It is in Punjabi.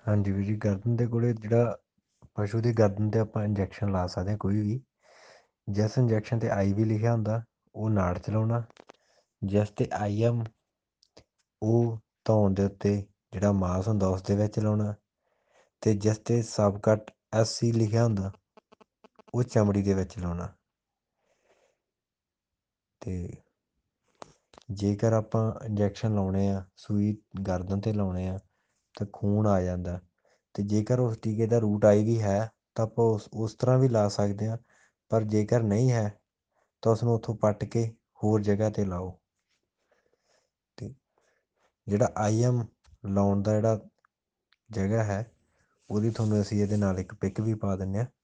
ਹਾਂਜੀ ਵੀਰ ਜੀ, ਗਰਦਨ ਦੇ ਕੋਲੇ ਜਿਹੜਾ ਪਸ਼ੂ ਦੀ ਗਰਦਨ ਤੇ ਆਪਾਂ ਇੰਜੈਕਸ਼ਨ ਲਾ ਸਕਦੇ ਹਾਂ ਕੋਈ ਵੀ। ਜਿਸ ਇੰਜੈਕਸ਼ਨ ਤੇ IV ਲਿਖਿਆ ਹੁੰਦਾ ਉਹ ਨਾੜ ਚ ਲਾਉਣਾ, ਜਿਸ ਤੇ IM ਉਹ ਧੌਣ ਦੇ ਉੱਤੇ ਜਿਹੜਾ ਮਾਸ ਹੁੰਦਾ ਉਸ ਦੇ ਵਿੱਚ ਲਾਉਣਾ, ਤੇ ਜਿਸ ਤੇ ਸਬਕਟ SC ਲਿਖਿਆ ਹੁੰਦਾ ਉਹ ਚਮੜੀ ਦੇ ਵਿੱਚ ਲਾਉਣਾ। ਤੇ ਜੇਕਰ ਆਪਾਂ ਇੰਜੈਕਸ਼ਨ ਲਾਉਣੇ ਆ, ਸੂਈ ਗਰਦਨ ਤੇ ਲਾਉਣੇ ਆ ਤਾਂ ਖੂਨ ਆ ਜਾਂਦਾ, ਤੇ ਜੇਕਰ ਉਸ ਟੀਕੇ ਦਾ ਰੂਟ IV ਹੈ ਤਾਂ ਆਪਾਂ ਉਸ ਤਰ੍ਹਾਂ ਵੀ ਲਾ ਸਕਦੇ ਹਾਂ। ਪਰ ਜੇਕਰ ਨਹੀਂ ਹੈ ਤਾਂ ਉਸਨੂੰ ਉੱਥੋਂ ਪੱਟ ਕੇ ਹੋਰ ਜਗ੍ਹਾ ਤੇ ਲਾਓ। ਤੇ ਜਿਹੜਾ IM ਲਾਉਣ ਦਾ ਜਿਹੜਾ ਜਗ੍ਹਾ ਹੈ ਉਹਦੀ ਤੁਹਾਨੂੰ ਅਸੀਂ ਇਹਦੇ ਨਾਲ ਇੱਕ ਪਿਕ ਵੀ ਪਾ ਦਿੰਦੇ ਹਾਂ।